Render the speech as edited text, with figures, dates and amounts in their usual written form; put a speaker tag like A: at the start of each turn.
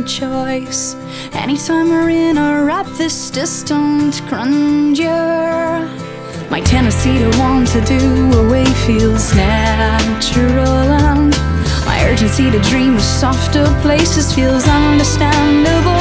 A: choice. Anytime we're in a rut, this distant grandeur, my tendency to want to do away feels natural, and my urgency to dream of softer places feels understandable.